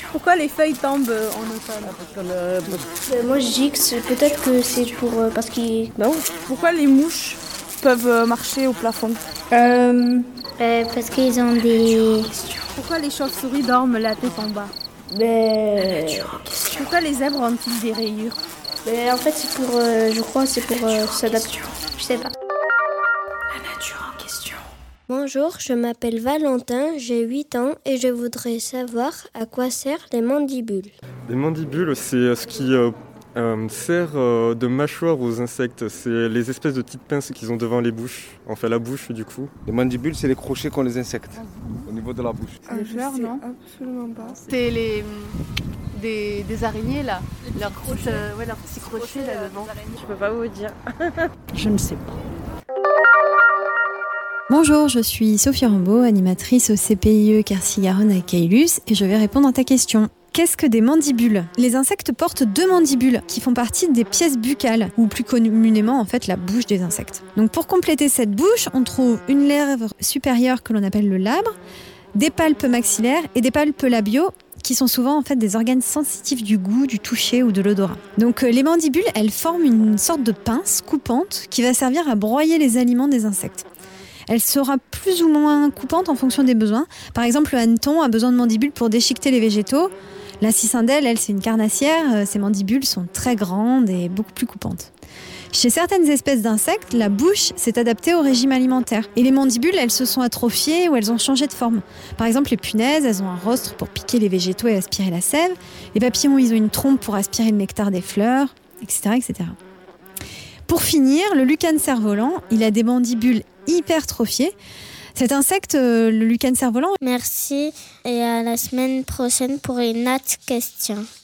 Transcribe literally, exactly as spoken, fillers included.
Pourquoi les feuilles tombent en automne? Euh, moi je dis que c'est, peut-être que c'est pour euh, parce qu'ils. Non. Pourquoi les mouches peuvent marcher au plafond? Euh, euh, Parce qu'ils ont des. Pourquoi les chauves-souris dorment la tête en bas? ben, Pourquoi les zèbres ont-ils des rayures? ben, en fait c'est pour, euh, je crois, c'est pour euh, s'adapter. Je sais pas. La nature en question. Bonjour, je m'appelle Valentin, j'ai huit ans et je voudrais savoir à quoi servent les mandibules. Les mandibules, c'est ce qui euh, euh, sert euh, de mâchoire aux insectes. C'est les espèces de petites pinces qu'ils ont devant les bouches, enfin la bouche du coup. Les mandibules, c'est les crochets qu'ont les insectes au niveau de la bouche. C'est des fleurs, non? Absolument pas. C'est les des, des araignées là, leurs petits euh, ouais, leurs petits crochets là devant. Je peux pas vous dire. Je ne sais pas. Bonjour, je suis Sophie Rambaud, animatrice au C P I E Quercy-Garonne à Caylus et je vais répondre à ta question. Qu'est-ce que des mandibules? Les insectes portent deux mandibules qui font partie des pièces buccales, ou plus communément en fait la bouche des insectes. Donc pour compléter cette bouche, on trouve une lèvre supérieure que l'on appelle le labre, des palpes maxillaires et des palpes labiaux qui sont souvent en fait des organes sensitifs du goût, du toucher ou de l'odorat. Donc les mandibules, elles forment une sorte de pince coupante qui va servir à broyer les aliments des insectes. Elle sera plus ou moins coupante en fonction des besoins. Par exemple, le hanneton a besoin de mandibules pour déchiqueter les végétaux. La cicindelle, elle, c'est une carnassière. Ses mandibules sont très grandes et beaucoup plus coupantes. Chez certaines espèces d'insectes, la bouche s'est adaptée au régime alimentaire. Et les mandibules, elles se sont atrophiées ou elles ont changé de forme. Par exemple, les punaises, elles ont un rostre pour piquer les végétaux et aspirer la sève. Les papillons, ils ont une trompe pour aspirer le nectar des fleurs, et cetera, et cetera. Pour finir, le lucane cerf-volant, il a des mandibules hypertrophiées. Cet insecte, le lucane cerf-volant... Merci et à la semaine prochaine pour une autre question.